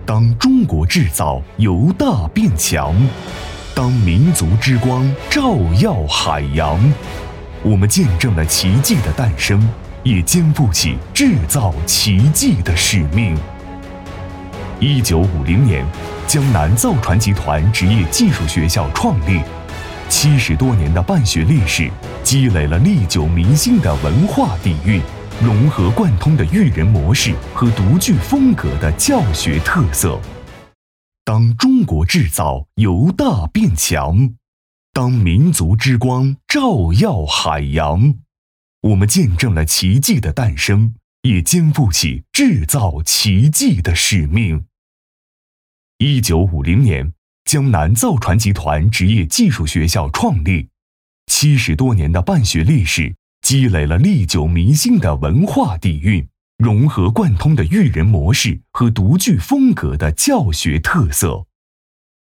当中国制造由大变强，当民族之光照耀海洋，我们见证了奇迹的诞生，也肩负起制造奇迹的使命。1950年，江南造船集团职业技术学校创立，70多年的办学历史，积累了历久弥新的文化底蕴，融合贯通的育人模式和独具风格的教学特色。当中国制造由大变强，当民族之光照耀海洋，我们见证了奇迹的诞生，也肩负起制造奇迹的使命。1950年，江南造船集团职业技术学校创立，70多年的办学历史，积累了历久弥新的文化底蕴，融合贯通的育人模式和独具风格的教学特色。